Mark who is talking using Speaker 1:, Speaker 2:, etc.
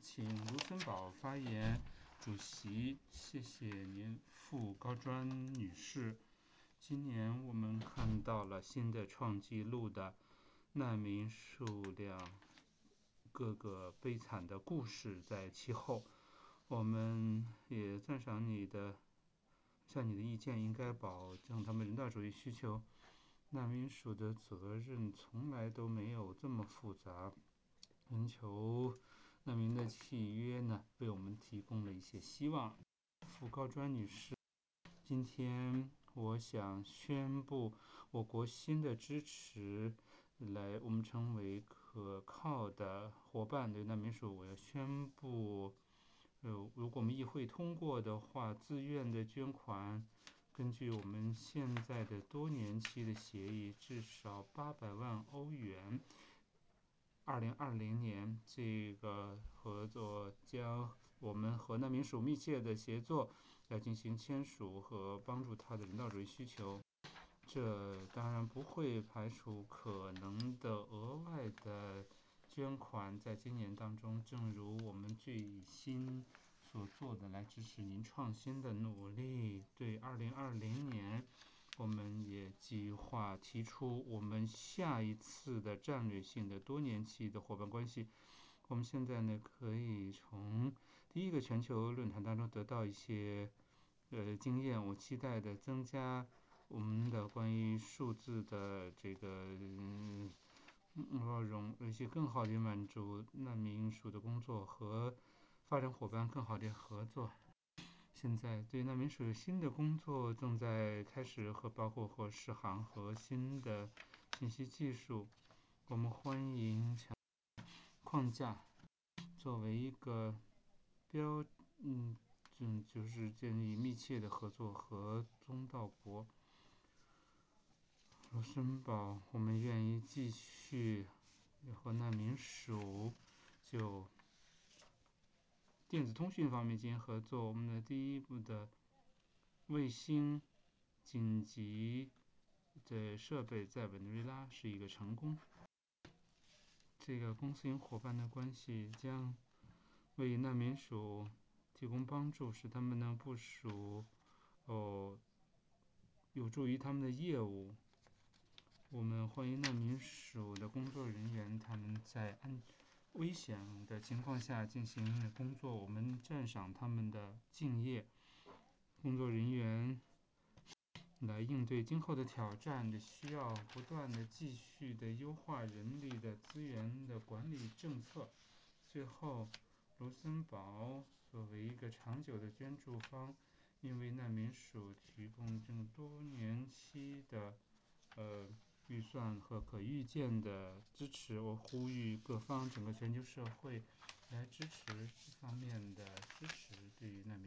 Speaker 1: 请卢森堡发言。主席，谢谢您，傅高专女士。今年我们看到了新的创纪录的难民数量，各个悲惨的故事在其后。我们也赞赏你的，像你的意见应该保证他们人道主义需求。难民署的责任从来都没有这么复杂。寻求难民的契约呢，为我们提供了一些希望。傅高专女士，今天我想宣布我国新的支持，我们成为可靠的伙伴。对难民署，我要宣布，如果我们议会通过的话，自愿的捐款，根据我们现在的多年期的协议，至少800万欧元。2020年，这个合作将我们和难民署密切的协作，来进行签署和帮助他的人道主义需求。这当然不会排除可能的额外的捐款，在今年当中，正如我们最新所做的，来支持您创新的努力。对2020年。我们也计划提出我们下一次的战略性的多年期的伙伴关系。我们现在呢，可以从第一个全球论坛当中得到一些经验。我期待的增加我们的关于数字的这个包容，一些更好的满足难民署的工作和发展伙伴更好的合作。现在对难民署有新的工作正在开始，包括和适航和新的信息技术。我们欢迎框架作为一个就是建立密切的合作和中道国。卢森堡，我们愿意继续和难民署就电子通讯方面进行合作。我们的第一步的卫星紧急的设备在委内瑞拉是一个成功。这个公私营伙伴的关系将为难民署提供帮助，使他们的部署有助于他们的业务。我们欢迎难民署的工作人员，他们在危险的情况下进行工作，我们赞赏他们的敬业。工作人员来应对今后的挑战的需要，不断的继续的优化人力的资源的管理政策。最后，卢森堡作为一个长久的捐助方，因为难民署提供这么多年期的预算和可预见的支持，我呼吁各方整个全球社会来支持这方面的支持，对于难民